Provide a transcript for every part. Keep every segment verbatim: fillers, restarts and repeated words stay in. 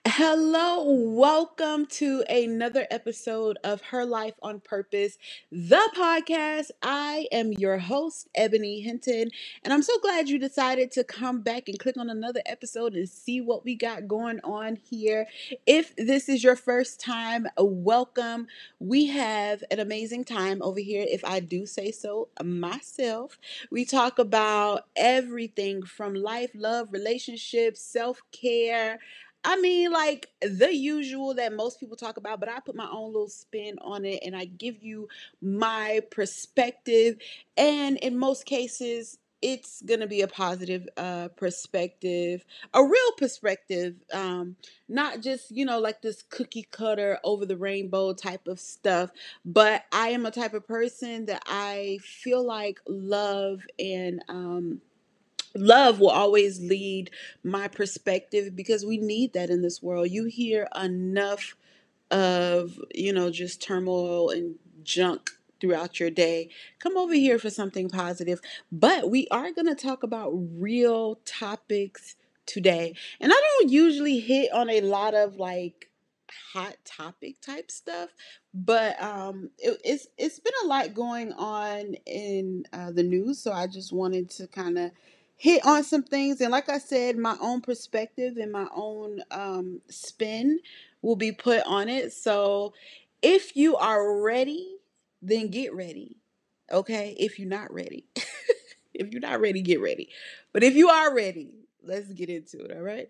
Hello, welcome to another episode of Her Life on Purpose, the podcast. I am your host, Ebony Hinton, and I'm so glad you decided to come back and click on another episode and see what we got going on here. If this is your first time, welcome. We have an amazing time over here, if I do say so myself. We talk about everything from life, love, relationships, self care. I mean, like the usual that most people talk about, but I put my own little spin on it and I give you my perspective. And in most cases, it's going to be a positive uh, perspective, a real perspective, um, not just, you know, like this cookie cutter over the rainbow type of stuff. But I am a type of person that I feel like love and, um, love will always lead my perspective because we need that in this world. You hear enough of, you know, just turmoil and junk throughout your day. Come over here for something positive. But we are going to talk about real topics today. And I don't usually hit on a lot of like hot topic type stuff, but um it, it's it's been a lot going on in uh, the news, so I just wanted to kind of hit on some things, and like I said, my own perspective and my own um spin will be put on it. So if you are ready, then get ready. Okay? If you're not ready. If you're not ready, get ready. But if you are ready, let's get into it, all right?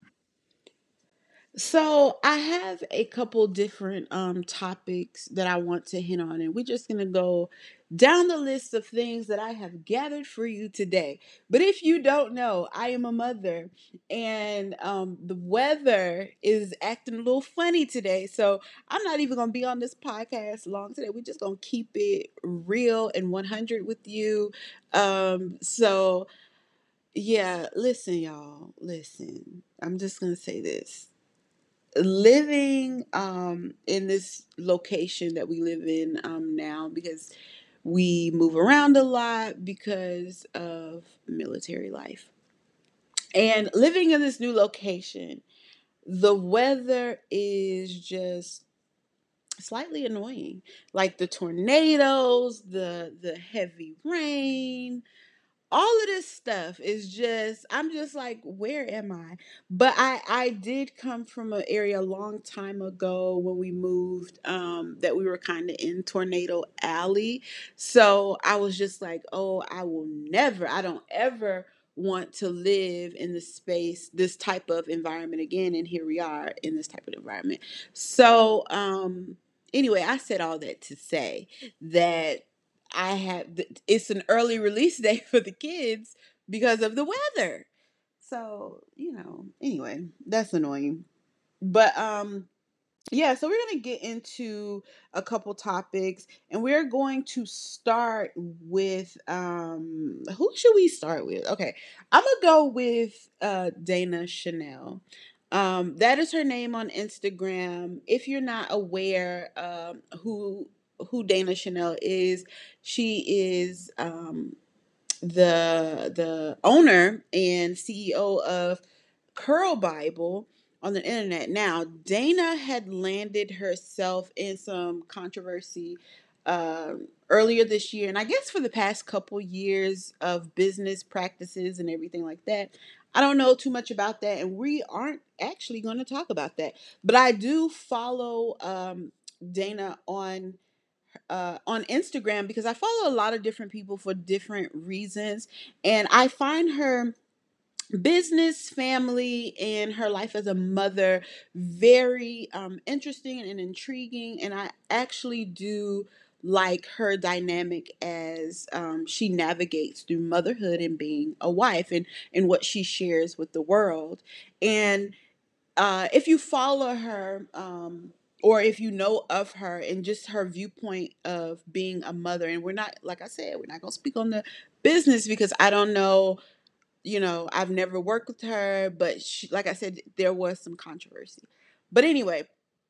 So I have a couple different um topics that I want to hit on, and we're just gonna go down the list of things that I have gathered for you today. But if you don't know, I am a mother, and um the weather is acting a little funny today. So I'm not even gonna be on this podcast long today. We're just gonna keep it real and one hundred with you. Um so yeah, listen, y'all, listen. I'm just gonna say this: living um in this location that we live in um now, because we move around a lot because of military life, and living in this new location, the weather is just slightly annoying, like the tornadoes, the the heavy rain, all of this stuff is just, I'm just like, where am I? But i i did come from an area a long time ago when we moved, um that we were kind of in tornado alley. So I was just like, oh, I will never, I don't ever want to live in this space, this type of environment again, and here we are in this type of environment. So um anyway, I said all that to say that I have, it's an early release day for the kids because of the weather. So, you know, anyway, that's annoying. But um yeah, so we're going to get into a couple topics, and we're going to start with um who should we start with? Okay. I'm going to go with uh Dana Chanel. Um that is her name on Instagram. If you're not aware um who who Dana Chanel is, she is um the the owner and C E O of Curl Bible on the internet. Now, Dana had landed herself in some controversy um, earlier this year, and I guess for the past couple years of business practices and everything like that. I don't know too much about that, and we aren't actually going to talk about that. But I do follow um, Dana on uh, on Instagram because I follow a lot of different people for different reasons, and I find her business, family, and her life as a mother very um, interesting and intriguing. And I actually do like her dynamic as um, she navigates through motherhood and being a wife, and and what she shares with the world. And uh, if you follow her, um, or if you know of her and just her viewpoint of being a mother, and we're not, like I said, we're not going to speak on the business because I don't know, you know, I've never worked with her, but she, like I said, there was some controversy. But anyway,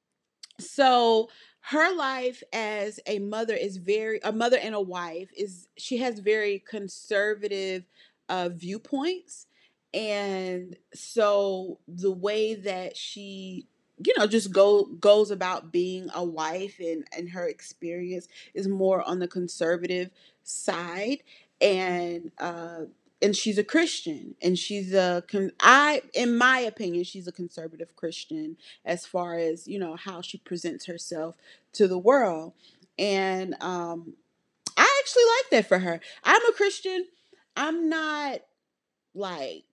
so her life as a mother is very, a mother and a wife is, she has very conservative uh, viewpoints. And so the way that she, you know, just go goes about being a wife, and and her experience is more on the conservative side. And uh and she's a Christian, and she's a con- I in my opinion she's a conservative Christian, as far as, you know, how she presents herself to the world. And um I actually like that for her. I'm a Christian. I'm not like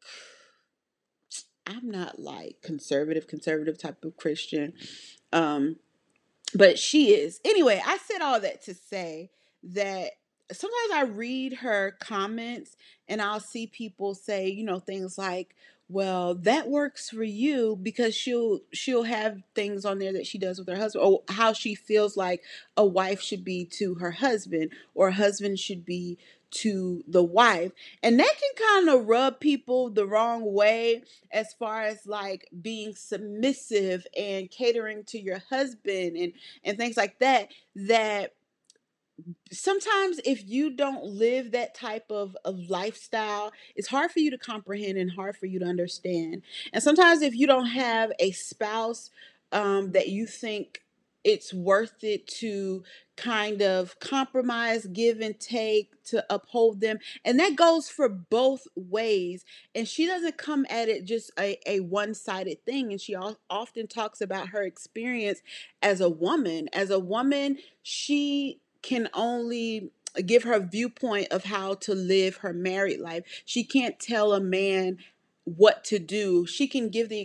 I'm not like conservative, conservative type of Christian. Um, but she is. Anyway, I said all that to say that sometimes I read her comments and I'll see people say, you know, things like, well, that works for you, because she'll she'll have things on there that she does with her husband, or how she feels like a wife should be to her husband, or a husband should be to the wife. And that can kind of rub people the wrong way, as far as like being submissive and catering to your husband, and and things like that. That sometimes if you don't live that type of, of lifestyle, it's hard for you to comprehend and hard for you to understand. And sometimes if you don't have a spouse um, that you think it's worth it to kind of compromise, give and take to uphold them, and that goes for both ways. And she doesn't come at it just a, a one-sided thing. And she al- often talks about her experience as a woman as a woman she can only give her viewpoint of how to live her married life. She can't tell a man what to do. She can give the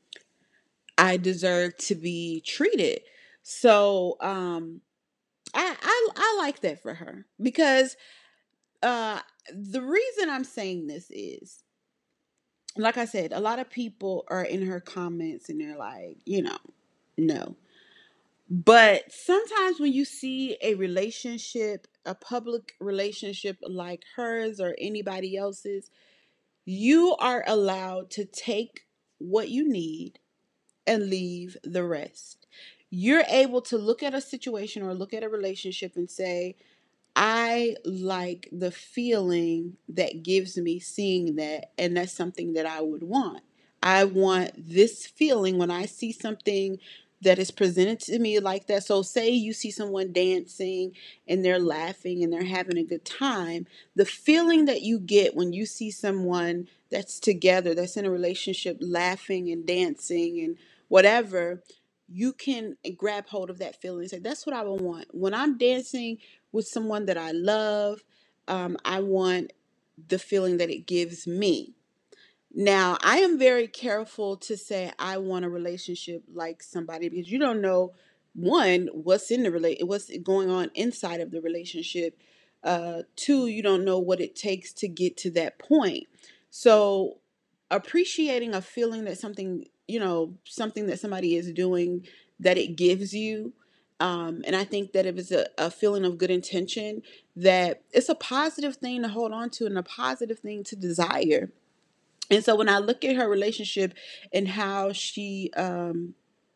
I deserve to be treated. So um I I, I like that for her, because uh the reason I'm saying this is, like I said, a lot of people are in her comments and they're like, you know, no. But sometimes when you see a relationship, a public relationship like hers or anybody else's, you are allowed to take what you need and leave the rest. You're able to look at a situation or look at a relationship and say, I like the feeling that gives me seeing that, and that's something that I would want. I want this feeling when I see something that is presented to me like that. So, say you see someone dancing and they're laughing and they're having a good time. The feeling that you get when you see someone that's together, that's in a relationship, laughing and dancing and whatever, you can grab hold of that feeling and say, that's what I would want. When I'm dancing with someone that I love, um, I want the feeling that it gives me. Now, I am very careful to say I want a relationship like somebody, because you don't know, one, what's in the relate what's going on inside of the relationship. Uh, two, you don't know what it takes to get to that point. So, appreciating a feeling that something, you know, something that somebody is doing, that it gives you. Um, and I think that if it's a, a feeling of good intention, that it's a positive thing to hold on to and a positive thing to desire. And so when I look at her relationship and how she um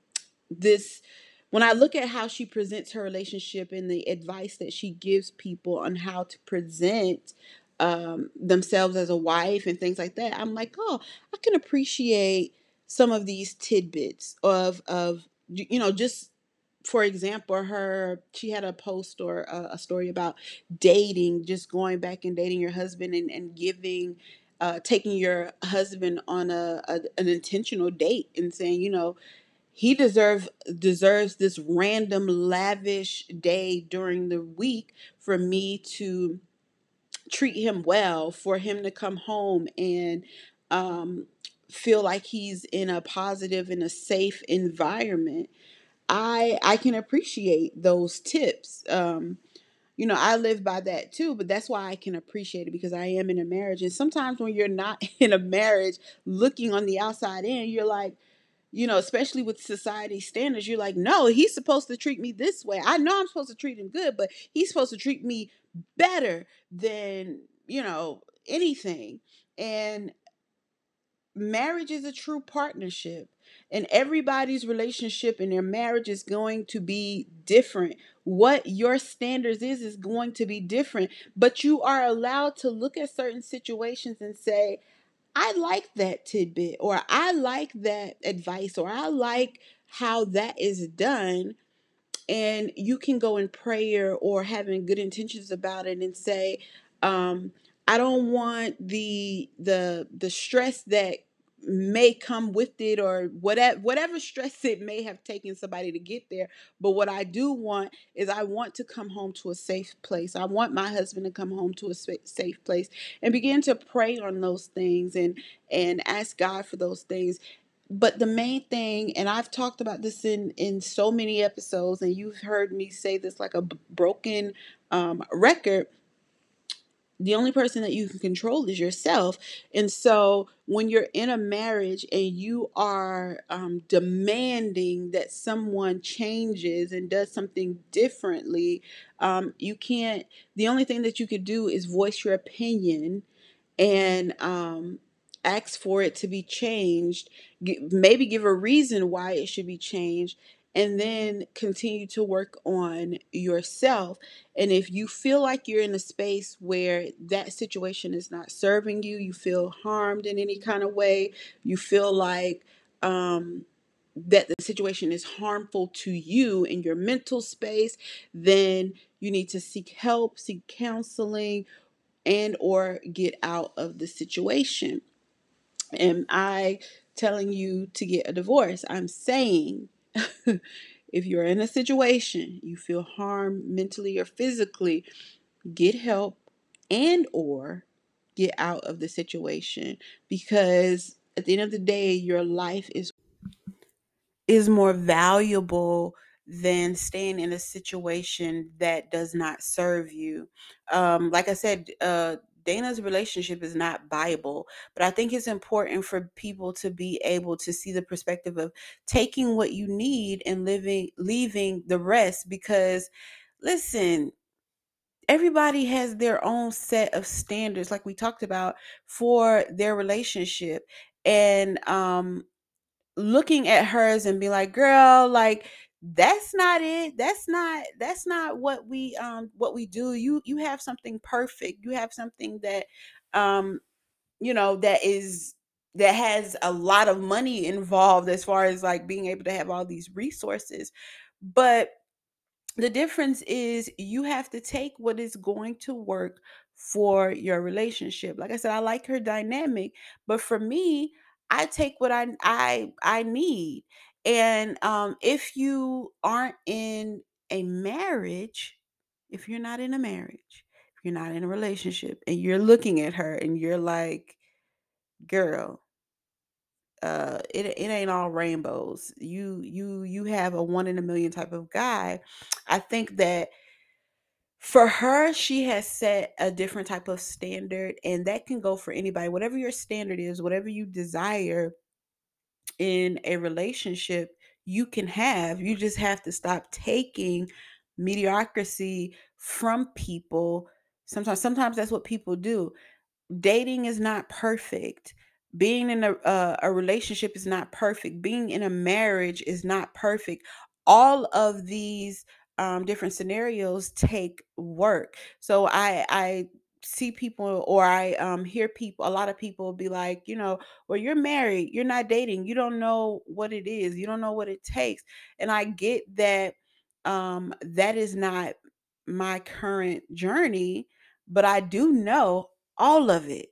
this when I look at how she presents her relationship and the advice that she gives people on how to present um themselves as a wife and things like that, I'm like, "Oh, I can appreciate some of these tidbits of of you know, just for example, her she had a post or a, a story about dating, just going back and dating your husband, and, and giving uh, taking your husband on a, a an intentional date and saying, you know, he deserves deserves this random lavish day during the week for me to treat him well, for him to come home and um, feel like he's in a positive and a safe environment. I I can appreciate those tips. Um, you know, I live by that too, but that's why I can appreciate it, because I am in a marriage. And sometimes when you're not in a marriage, looking on the outside in, you're like, you know, especially with society standards, you're like, no, he's supposed to treat me this way. I know I'm supposed to treat him good, but he's supposed to treat me better than, you know, anything. And marriage is a true partnership, and everybody's relationship in their marriage is going to be different. What your standards is is going to be different, but you are allowed to look at certain situations and say, I like that tidbit, or I like that advice, or I like how that is done. And you can go in prayer or having good intentions about it and say, um, I don't want the the the stress that may come with it, or whatever whatever stress it may have taken somebody to get there. But what I do want is, I want to come home to a safe place. I want my husband to come home to a safe place, and begin to pray on those things, and and ask God for those things. But the main thing, and I've talked about this in in so many episodes, and you've heard me say this like a b- broken um, record, the only person that you can control is yourself. And so when you're in a marriage and you are um, demanding that someone changes and does something differently, um, you can't, the only thing that you could do is voice your opinion, and um, ask for it to be changed, G- maybe give a reason why it should be changed, and then continue to work on yourself. And if you feel like you're in a space where that situation is not serving you, you feel harmed in any kind of way, you feel like um, that the situation is harmful to you in your mental space, then you need to seek help, seek counseling, and or get out of the situation. Am I telling you to get a divorce? I'm saying if you're in a situation, you feel harmed mentally or physically, get help, and or get out of the situation, because at the end of the day, your life is is more valuable than staying in a situation that does not serve you. Um, like I said, uh, Dana's relationship is not Bible, but I think it's important for people to be able to see the perspective of taking what you need and living, leaving the rest. Because listen, everybody has their own set of standards, like we talked about, for their relationship. And um, looking at hers and be like, girl, like, that's not it, that's not that's not what we um what we do. You you have something perfect, you have something that um you know that is that has a lot of money involved, as far as like being able to have all these resources. But the difference is, you have to take what is going to work for your relationship. Like I said, I like her dynamic, but for me, I take what I I I need. And um if you aren't in a marriage, if you're not in a marriage, if you're not in a relationship, and you're looking at her and you're like, girl, uh it, it ain't all rainbows. You you you have a one in a million type of guy. I think that for her, she has set a different type of standard, and that can go for anybody. Whatever your standard is, whatever you desire in a relationship, you can have. You just have to stop taking mediocrity from people. Sometimes, sometimes that's what people do. Dating is not perfect. Being in a uh, a relationship is not perfect. Being in a marriage is not perfect. All of these um, different scenarios take work. So I I see people, or I um, hear people. A lot of people be like, you know, well, you're married, you're not dating, you don't know what it is, you don't know what it takes. And I get that um, that is not my current journey, but I do know all of it,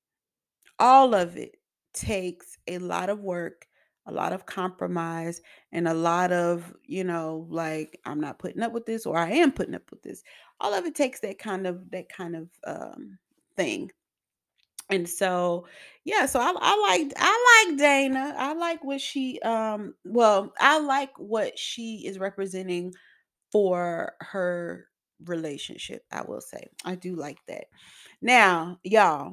all of it takes a lot of work, a lot of compromise, and a lot of, you know, like, I'm not putting up with this, or I am putting up with this. All of it takes that kind of that kind of um thing. And so, yeah, so I, I like I like Dana. I like what she um well, I like what she is representing for her relationship. I will say. I do like that. Now, y'all,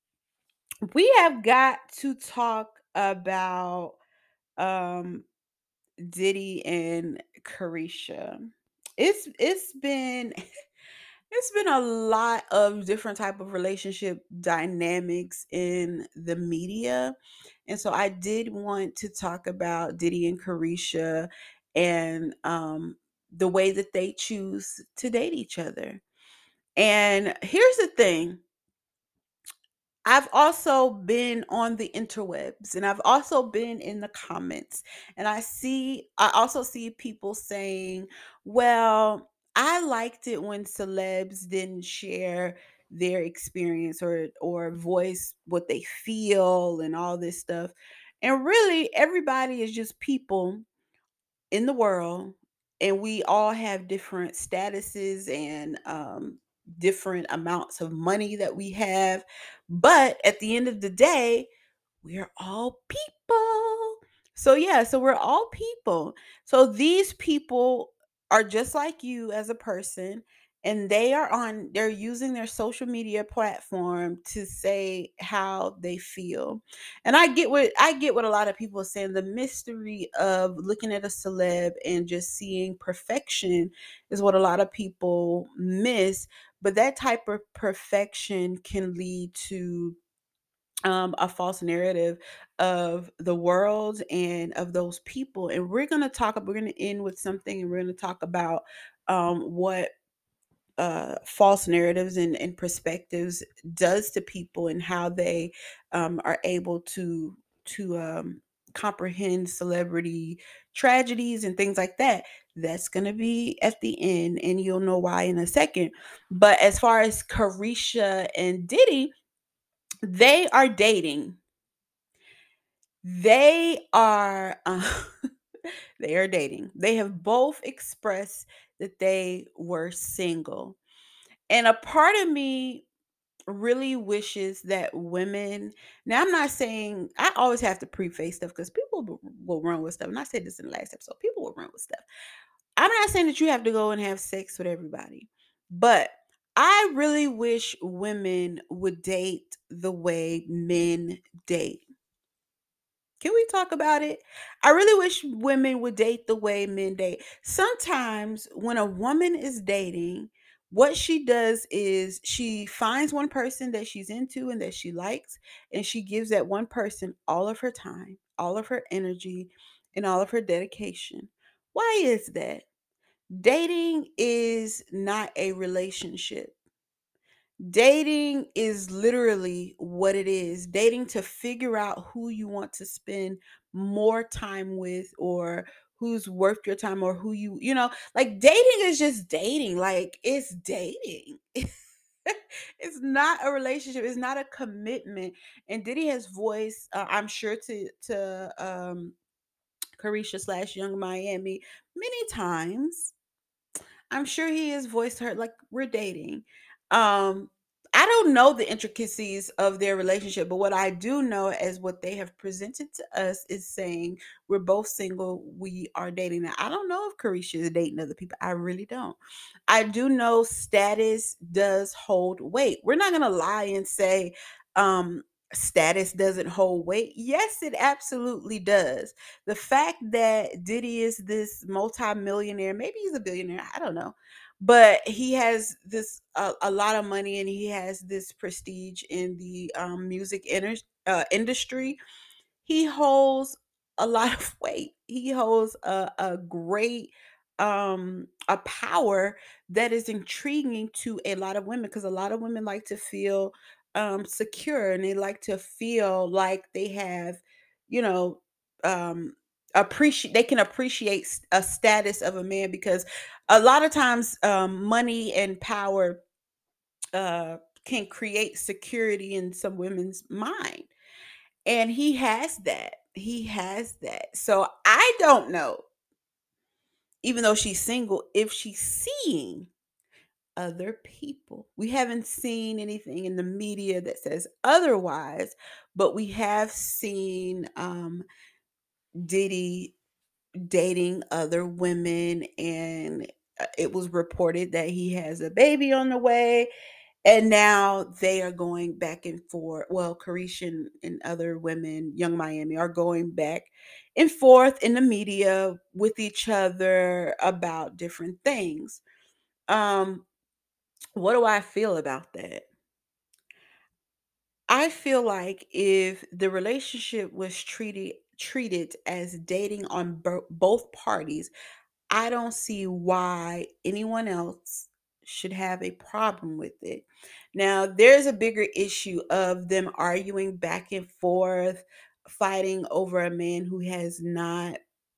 we have got to talk about um Diddy and Carisha. It's it's been it's been a lot of different type of relationship dynamics in the media. And so I did want to talk about Diddy and Carisha, and um the way that they choose to date each other. And here's the thing. I've also been on the interwebs and I've also been in the comments, and I see I also see people saying, "Well, I liked it when celebs didn't share their experience or or voice what they feel and all this stuff." And really everybody is just people in the world, and we all have different statuses and um different amounts of money that we have, but at the end of the day we're all people. So yeah, so we're all people. So these people are just like you as a person, and they are on they're using their social media platform to say how they feel. And I get what I get what a lot of people are saying. The mystery of looking at a celeb and just seeing perfection is what a lot of people miss, but that type of perfection can lead to um, a false narrative of the world and of those people. And we're going to talk, we're going to end with something, and we're going to talk about um, what uh, false narratives and, and perspectives does to people, and how they um, are able to, to um, comprehend celebrity tragedies and things like that. That's going to be at the end, and you'll know why in a second. But as far as Carisha and Diddy, they are dating. They are uh, they are dating. They have both expressed that they were single. And a part of me really wishes that women, now I'm not saying, I always have to preface stuff because people will will run with stuff. And I said this in the last episode, people will run with stuff. I'm not saying that you have to go and have sex with everybody, but I really wish women would date the way men date. Can we talk about it? I really wish women would date the way men date. Sometimes when a woman is dating, what she does is she finds one person that she's into and that she likes, and she gives that one person all of her time, all of her energy, and all of her dedication. Why is that? Dating is not a relationship. Dating is literally what it is. Dating to figure out who you want to spend more time with, or who's worth your time, or who you, you know, like dating is just dating. Like it's dating. It's not a relationship. It's not a commitment. And Diddy has voiced, uh, I'm sure to to um Carisha slash Young Miami many times. I'm sure he has voiced her like we're dating. Um, I don't know the intricacies of their relationship, but what I do know is what they have presented to us is saying we're both single, we are dating. Now, I don't know if Carisha is dating other people. I really don't. I do know status does hold weight. We're not gonna lie and say um status doesn't hold weight. Yes, it absolutely does. The fact that Diddy is this multi-millionaire, maybe he's a billionaire, I don't know. But he has this uh, a lot of money, and he has this prestige in the um, music inter- uh, industry. He holds a lot of weight. He holds a, a great um a power that is intriguing to a lot of women, because a lot of women like to feel um secure, and they like to feel like they have, you know, um appreciate they can appreciate s- a status of a man, because a lot of times um money and power uh can create security in some women's mind, and he has that. He has that. So I don't know, even though she's single, if she's seeing other people. We haven't seen anything in the media that says otherwise, but we have seen um, Diddy dating other women, and uh, it was reported that he has a baby on the way. And now they are going back and forth. Well, Carisha and, and other women, Young Miami, are going back and forth in the media with each other about different things. Um, what do I feel about that? I feel like if the relationship was treated treated as dating on bo- both parties, I don't see why anyone else should have a problem with it. Now, there's a bigger issue of them arguing back and forth, fighting over a man who has not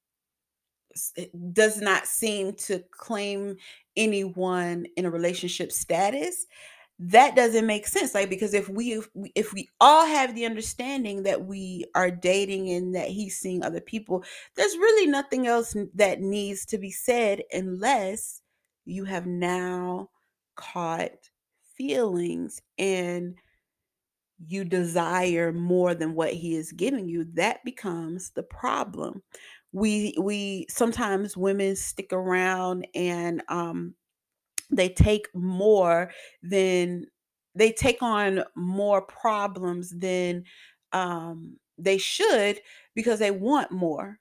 does not seem to claim anyone in a relationship status. That doesn't make sense, like, because if we if we if we all have the understanding that we are dating and that he's seeing other people, there's really nothing else n- that needs to be said unless you have now caught feelings and you desire more than what he is giving you. That becomes the problem. We we sometimes women stick around and um they take more than they take on more problems than um they should, because they want more.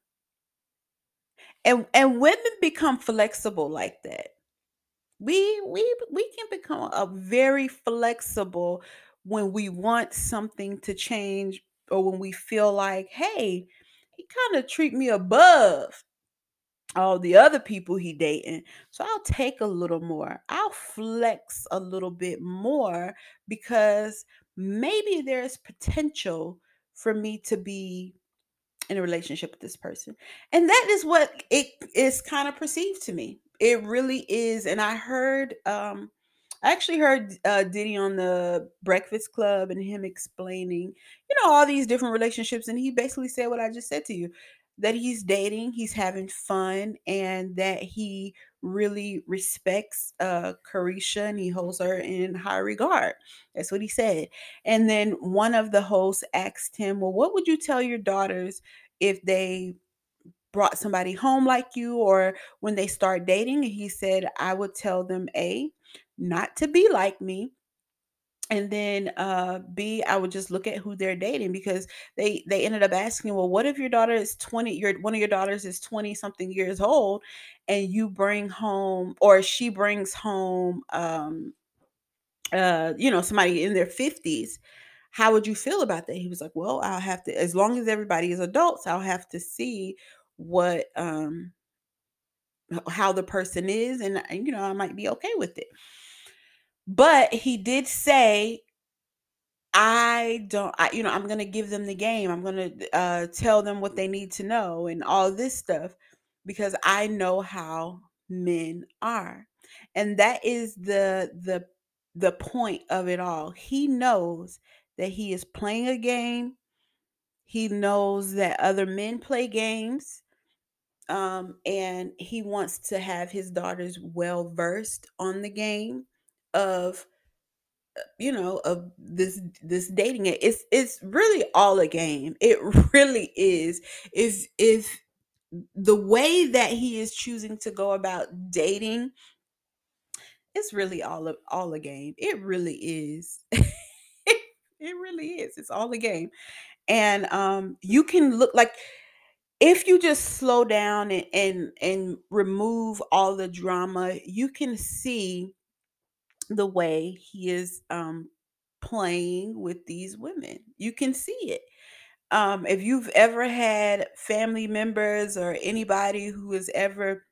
And and women become flexible like that. We we we can become a very flexible when we want something to change, or when we feel like, hey, he kind of treat me above all the other people he dating, so I'll take a little more, I'll flex a little bit more, because maybe there's potential for me to be in a relationship with this person. And that is what it is kind of perceived to me. It really is. And I heard um I actually heard uh Diddy on the Breakfast Club, and him explaining, you know, all these different relationships, and he basically said what I just said to you, that he's dating, he's having fun, and that he really respects uh Carisha, and he holds her in high regard. That's what he said. And then one of the hosts asked him, well, what would you tell your daughters if they brought somebody home like you, or when they start dating? And he said, I would tell them, A, not to be like me. And then uh B, I would just look at who they're dating, because they they ended up asking, well, what if your daughter is twenty, your one of your daughters is twenty something years old, and you bring home, or she brings home, um uh, you know, somebody in their fifties, how would you feel about that? He was like, well, I'll have to, as long as everybody is adults, I'll have to see what, um, h- how the person is. And, and, you know, I might be okay with it. But he did say, I don't, I, you know, I'm going to give them the game. I'm going to uh, tell them what they need to know and all this stuff, because I know how men are. And that is the, the, the point of it all. He knows that he is playing a game. He knows that other men play games. Um, and he wants to have his daughters well versed on the game of, you know, of this this dating. It it's it's really all a game. It really is. If if the way that he is choosing to go about dating, it's really all a, all a game. It really is. It really is. It's all a game. And um you can look like, if you just slow down and and, and remove all the drama, you can see the way he is um playing with these women. You can see it. Um if you've ever had family members or anybody who has ever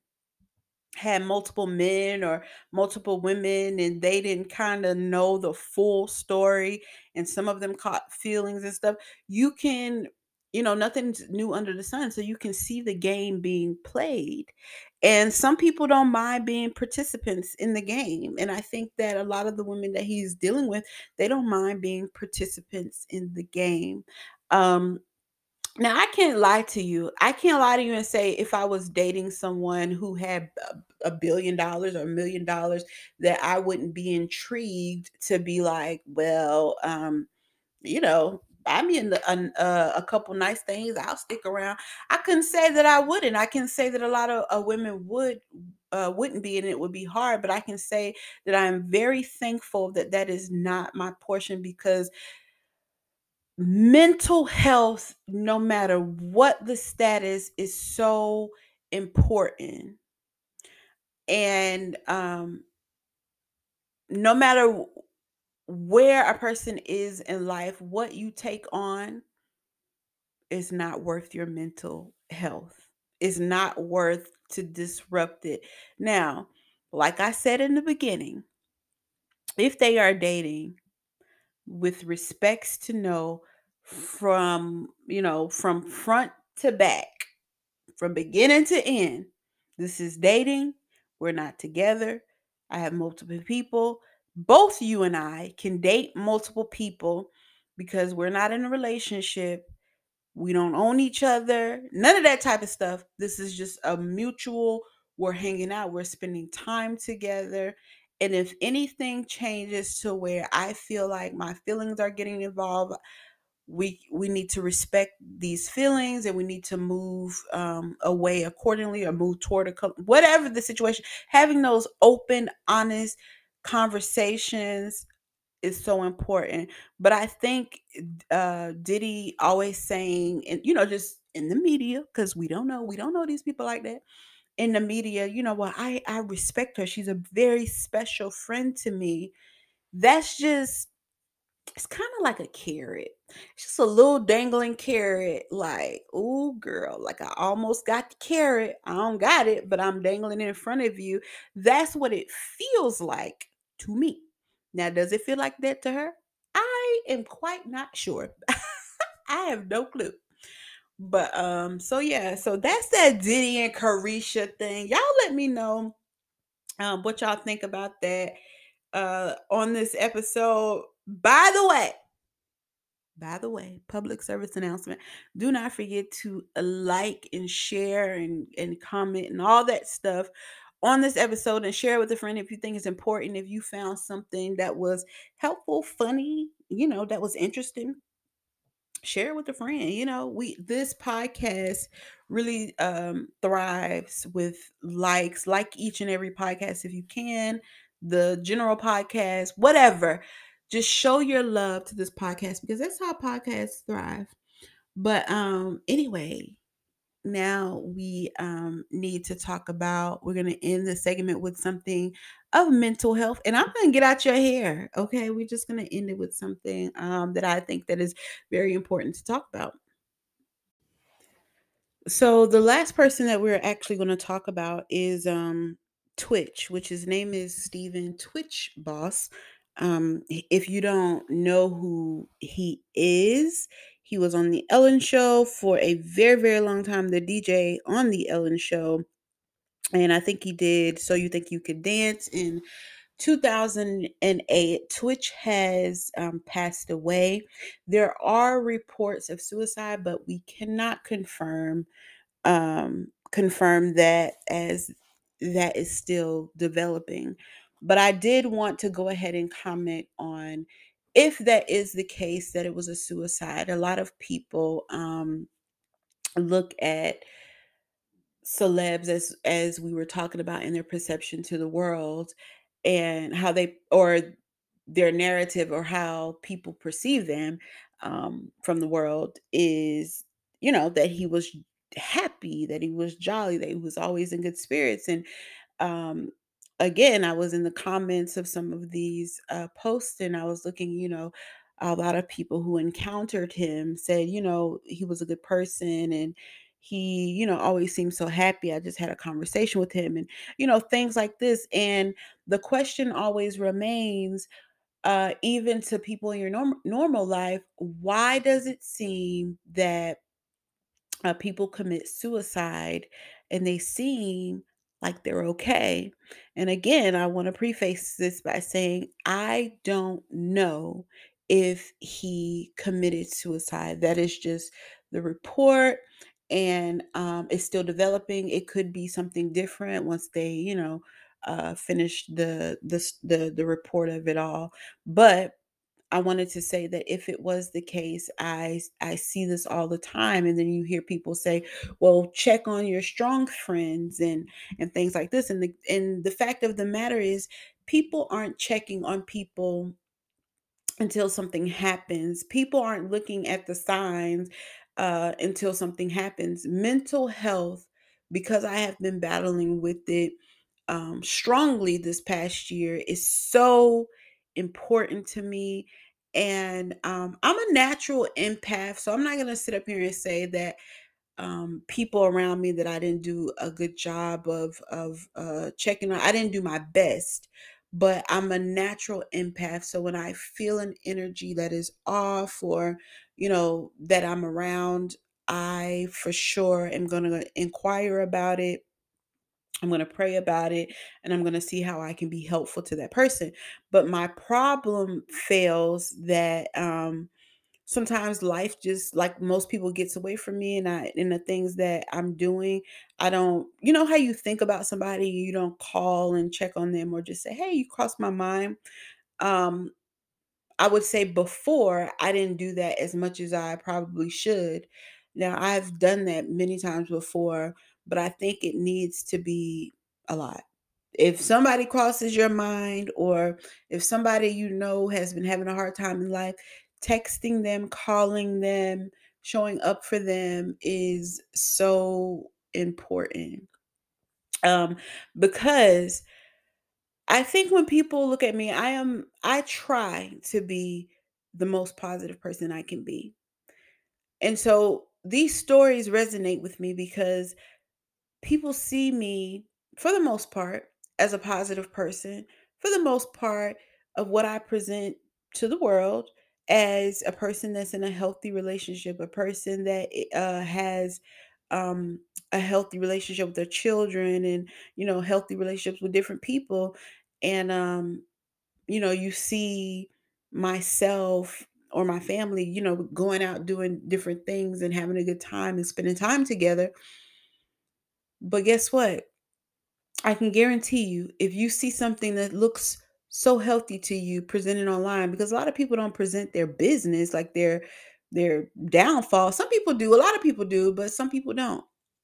had multiple men or multiple women, and they didn't kind of know the full story, and some of them caught feelings and stuff, you can, you know, nothing's new under the sun, so you can see the game being played. And some people don't mind being participants in the game, and I think that a lot of the women that he's dealing with, they don't mind being participants in the game. um Now, I can't lie to you. I can't lie to you and say, if I was dating someone who had a, a billion dollars or a million dollars, that I wouldn't be intrigued to be like, well, um, you know, buy me a, a, uh, a couple nice things. I'll stick around. I couldn't say that I wouldn't. I can say that a lot of uh, women would. Uh, wouldn't be, and it would be hard, but I can say that I'm very thankful that that is not my portion, because mental health, no matter what the status, is so important. And um no matter where a person is in life, what you take on is not worth your mental health. It's not worth to disrupt it. Now, like I said in the beginning, if they are dating with respects to know from, you know, from front to back, from beginning to end, this is dating. We're not together. I have multiple people. Both you and I can date multiple people because we're not in a relationship. We don't own each other. None of that type of stuff. This is just a mutual, we're hanging out, we're spending time together. And if anything changes to where I feel like my feelings are getting involved, we we need to respect these feelings, and we need to move um, away accordingly, or move toward a co- whatever the situation. Having those open, honest conversations is so important. But I think uh Diddy always saying, and you know, just in the media, because we don't know, we don't know these people like that in the media, you know what, I I respect her. She's a very special friend to me. That's just, it's kind of like a carrot. It's just a little dangling carrot, like, oh girl, like I almost got the carrot. I don't got it, but I'm dangling it in front of you. That's what it feels like to me. Now, does it feel like that to her? I am quite not sure. I have no clue. But um, so yeah, so that's that Diddy and Carisha thing. Y'all let me know um what y'all think about that uh on this episode. By the way, by the way, public service announcement. Do not forget to like and share and, and comment and all that stuff on this episode, and share it with a friend if you think it's important. If you found something that was helpful, funny, you know, that was interesting, share it with a friend. You know, we this podcast really um thrives with likes. Like each and every podcast if you can, the general podcast, whatever. Just show your love to this podcast, because that's how podcasts thrive. But um anyway, now we um need to talk about, we're going to end the segment with something of mental health, and I'm going to get out your hair. Okay, we're just going to end it with something um that I think that is very important to talk about. So the last person that we're actually going to talk about is um Twitch, which his name is Stephen Twitch Boss. Um if you don't know who he is, he was on the Ellen show for a very very long time, the D J on the Ellen show. And I think he did So You Think You Could Dance in two thousand eight. Twitch has um, passed away. There are reports of suicide, but we cannot confirm um, confirm that, as that is still developing. But I did want to go ahead and comment on, if that is the case, that it was a suicide. A lot of people um, look at celebs, as as we were talking about, in their perception to the world, and how they, or their narrative, or how people perceive them um, from the world, is, you know, that he was happy, that he was jolly, that he was always in good spirits. And um, again, I was in the comments of some of these uh, posts, and I was looking, you know, a lot of people who encountered him said, you know, he was a good person, and he, you know, always seemed so happy. I just had a conversation with him, and, you know, things like this. And the question always remains, uh, even to people in your norm- normal life, why does it seem that uh, people commit suicide and they seem like they're okay? And again, I want to preface this by saying I don't know if he committed suicide. That is just the report, and um, it's still developing. It could be something different once they, you know, uh, finish the the s- the the report of it all. But I wanted to say that if it was the case, I I see this all the time, and then you hear people say, "Well, check on your strong friends," and and things like this. And the and the fact of the matter is, people aren't checking on people until something happens. People aren't looking at the signs uh, until something happens. Mental health, because I have been battling with it um, strongly this past year, is so important to me. And um, I'm a natural empath, so I'm not going to sit up here and say that um, people around me, that I didn't do a good job of of uh, checking on. I didn't do my best, but I'm a natural empath. So when I feel an energy that is off, or, you know, that I'm around, I for sure am going to inquire about it. I'm going to pray about it, and I'm going to see how I can be helpful to that person. But my problem fails that um sometimes life just, like most people, gets away from me, and I and the things that I'm doing, I don't, you know how you think about somebody, you don't call and check on them or just say, "Hey, you crossed my mind." Um I would say before, I didn't do that as much as I probably should. Now, I've done that many times before, but I think it needs to be a lot. If somebody crosses your mind, or if somebody you know has been having a hard time in life, texting them, calling them, showing up for them is so important. Um, because I think when people look at me, I am I try to be the most positive person I can be. And so these stories resonate with me because people see me, for the most part, as a positive person, for the most part of what I present to the world, as a person that's in a healthy relationship, a person that uh, has um, a healthy relationship with their children, and, you know, healthy relationships with different people. And um, you know, you see myself or my family, you know, going out doing different things and having a good time and spending time together. But guess what? I can guarantee you, if you see something that looks so healthy to you presented online, because a lot of people don't present their business, like their their downfall. Some people do, a lot of people do, but some people don't.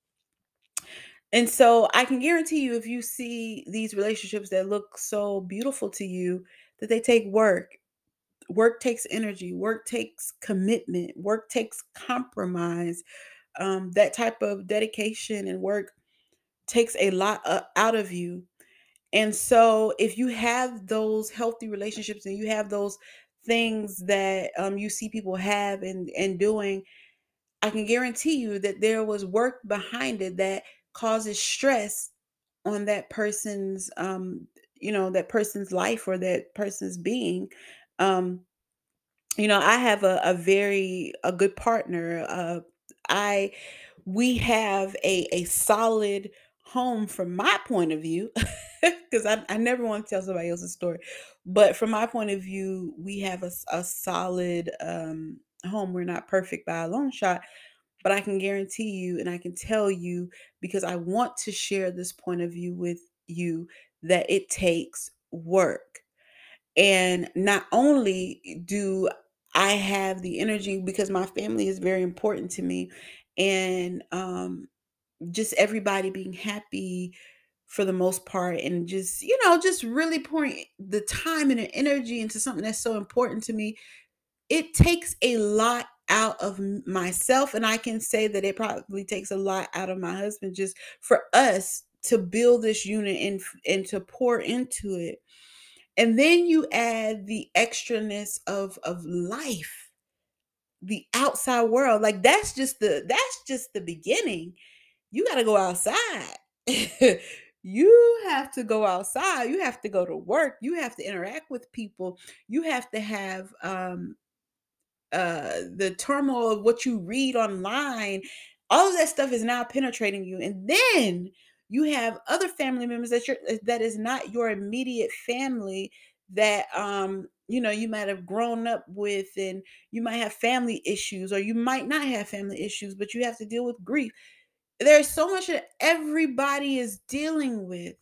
And so I can guarantee you, if you see these relationships that look so beautiful to you, that they take work. Work takes energy, work takes commitment, work takes compromise. Um, that type of dedication and work takes a lot uh, out of you. And so if you have those healthy relationships and you have those things that um, you see people have and, and doing, I can guarantee you that there was work behind it that causes stress on that person's, um, you know, that person's life or that person's being. Um, you know, I have a, a very a good partner. Uh, I We have a a solid home from my point of view, because I, I never want to tell somebody else's story, but from my point of view, we have a, s- a solid um, home. We're not perfect by a long shot, but I can guarantee you, and I can tell you, because I want to share this point of view with you, that it takes work. And not only do I have the energy, because my family is very important to me, and um, just everybody being happy for the most part, and just, you know, just really pouring the time and the energy into something that's so important to me, it takes a lot out of m- myself. And I can say that it probably takes a lot out of my husband, just for us to build this unit and, and to pour into it. And then you add the extraness of of life, the outside world. Like, that's just the that's just the beginning. You got to go outside. You have to go outside. You have to go to work. You have to interact with people. You have to have um uh the turmoil of what you read online. All of that stuff is now penetrating you, and then you have other family members that you're uh, that is not your immediate family, that um you know, you might have grown up with, and you might have family issues, or you might not have family issues, but you have to deal with grief. There's so much that everybody is dealing with.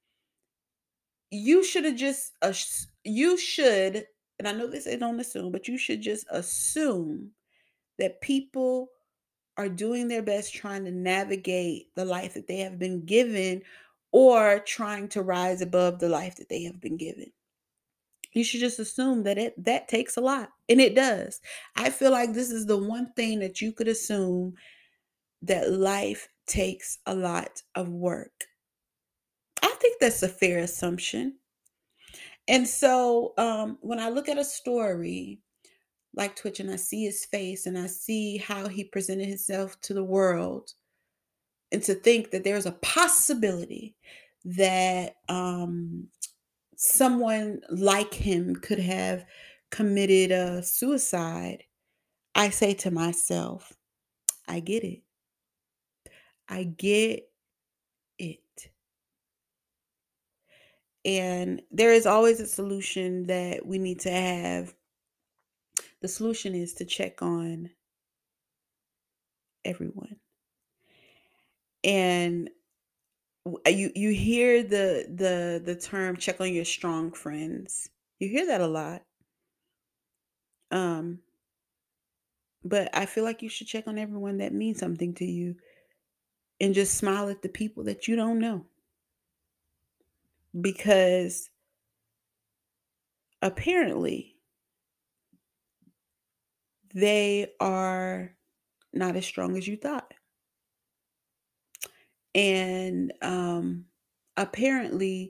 You should have just ass- you should, and I know this, they don't assume, but you should just assume that people are doing their best trying to navigate the life that they have been given, or trying to rise above the life that they have been given. You should just assume that it that takes a lot, and it does. I feel like this is the one thing that you could assume, that life takes a lot of work. I think that's a fair assumption. And so um when I look at a story like Twitch, and I see his face, and I see how he presented himself to the world, and to think that there's a possibility that um someone like him could have committed a suicide, I say to myself, I get it. I get it. And there is always a solution that we need to have. The solution is to check on everyone. And w- you you hear the the the term check on your strong friends. You hear that a lot. Um but I feel like you should check on everyone that means something to you and just smile at the people that you don't know because apparently they are not as strong as you thought. And um apparently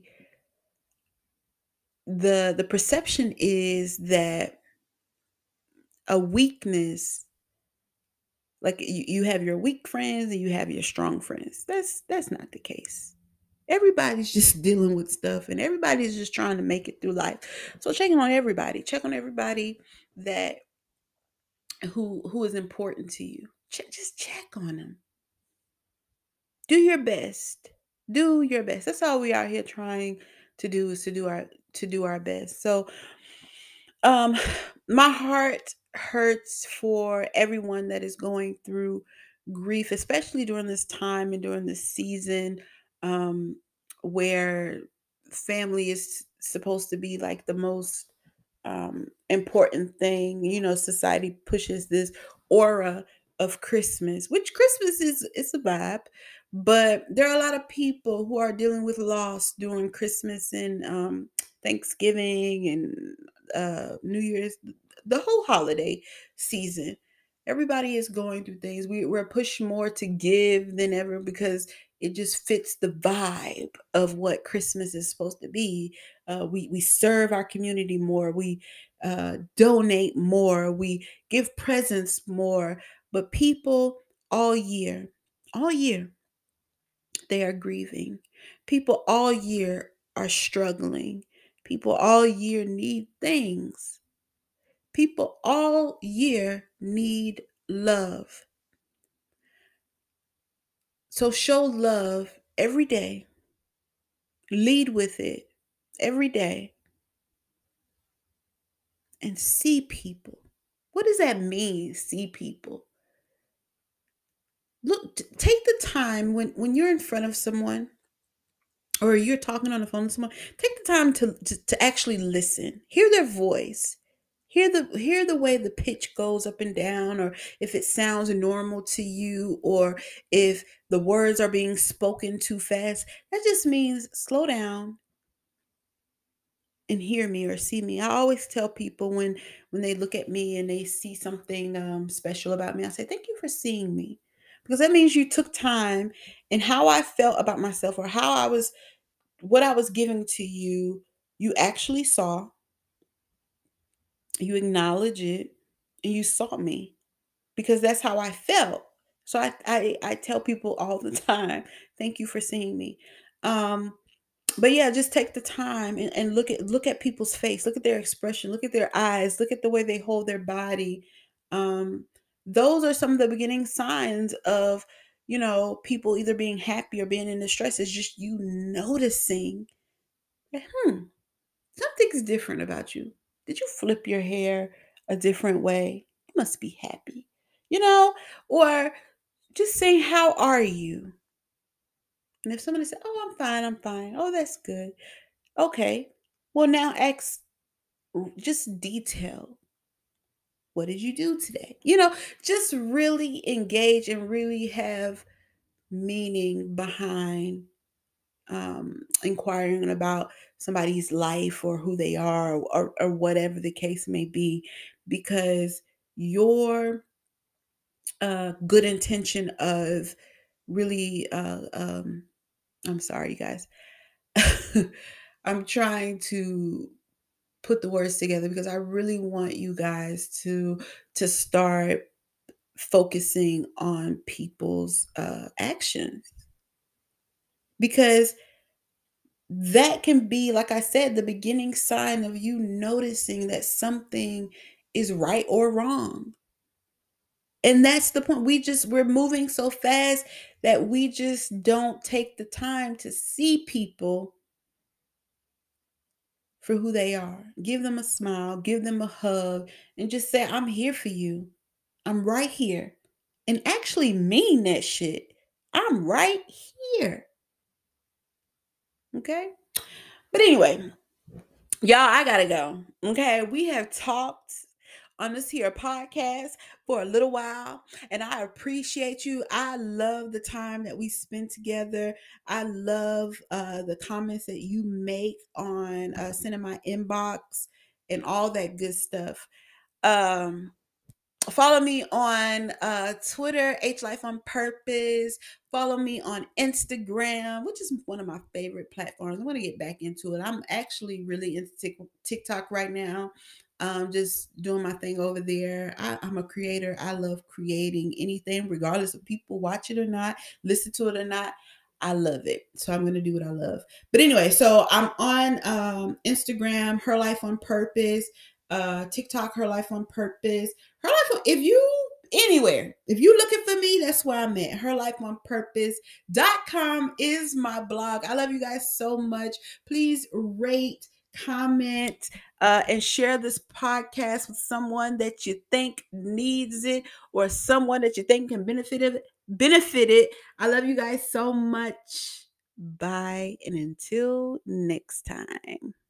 the the perception is that a weakness, like you, you have your weak friends and you have your strong friends. That's that's not the case. Everybody's just dealing with stuff and everybody's just trying to make it through life. So checking on everybody, check on everybody that who who is important to you. Check, just check on them. Do your best. Do your best. That's all we are here trying to do is to do our to do our best. So um my heart hurts for everyone that is going through grief, especially during this time and during this season um where family is supposed to be like the most um, important thing. You know, society pushes this aura of Christmas, which Christmas is it's a vibe, but there are a lot of people who are dealing with loss during Christmas and um, Thanksgiving and uh, New Year's, the whole holiday season. Everybody is going through things. We, we're pushed more to give than ever because it just fits the vibe of what Christmas is supposed to be. Uh, we we serve our community more. We uh, donate more. We give presents more. But people all year, all year, they are grieving. People all year are struggling. People all year need things. People all year need love. So show love every day. Lead with it every day and see people. What does that mean, see people? Look, t- take the time when when you're in front of someone or you're talking on the phone to someone, take the time to to, to actually listen. Hear their voice. Hear the hear the way the pitch goes up and down, or if it sounds normal to you, or if the words are being spoken too fast. That just means slow down and hear me or see me. I always tell people when when they look at me and they see something um, special about me, I say, "Thank you for seeing me," because that means you took time and how I felt about myself or how I was, what I was giving to you. You actually saw, you acknowledge it, and you saw me because that's how I felt. So I I, I tell people all the time, "Thank you for seeing me." Um, but yeah, just take the time and, and look at look at people's face, look at their expression, look at their eyes, look at the way they hold their body. um those are some of the beginning signs of, you know, people either being happy or being in distress. It's just you noticing that, hmm, something's different about you. Did you flip your hair a different way? You must be happy, you know. Or just saying, how are you? And if somebody said, "Oh, I'm fine, I'm fine," oh, that's good. Okay. Well, now ask just detail. What did you do today? You know, just really engage and really have meaning behind um, inquiring about somebody's life or who they are, or, or whatever the case may be, because your uh, good intention of really, uh, um, I'm sorry, you guys. I'm trying to put the words together because I really want you guys to to start focusing on people's uh, actions, because that can be, like I said, the beginning sign of you noticing that something is right or wrong. And that's the point. We just, we're moving so fast that we just don't take the time to see people for who they are. Give them a smile, give them a hug, and just say, I'm here for you. I'm right here. And actually mean that shit. I'm right here. Okay? But anyway, y'all, I gotta go. Okay, we have talked on this here podcast for a little while, and I appreciate you. I love the time that we spend together. I love uh, the comments that you make on uh, sending my inbox and all that good stuff. Um, Follow me on uh, Twitter, H Life on Purpose. Follow me on Instagram, which is one of my favorite platforms. I want to get back into it. I'm actually really into Tik- TikTok right now. Um, just doing my thing over there. I, I'm a creator. I love creating anything, regardless of people watch it or not, listen to it or not. I love it. So I'm going to do what I love. But anyway, so I'm on um, Instagram, Her Life on Purpose, uh, TikTok, Her Life on Purpose. Her Life on, if you anywhere, if you looking for me, that's where I'm at. Her Life on Purpose dot com is my blog. I love you guys so much. Please rate, comment, uh, and share this podcast with someone that you think needs it or someone that you think can benefit it. Benefit it. I love you guys so much. Bye. And until next time.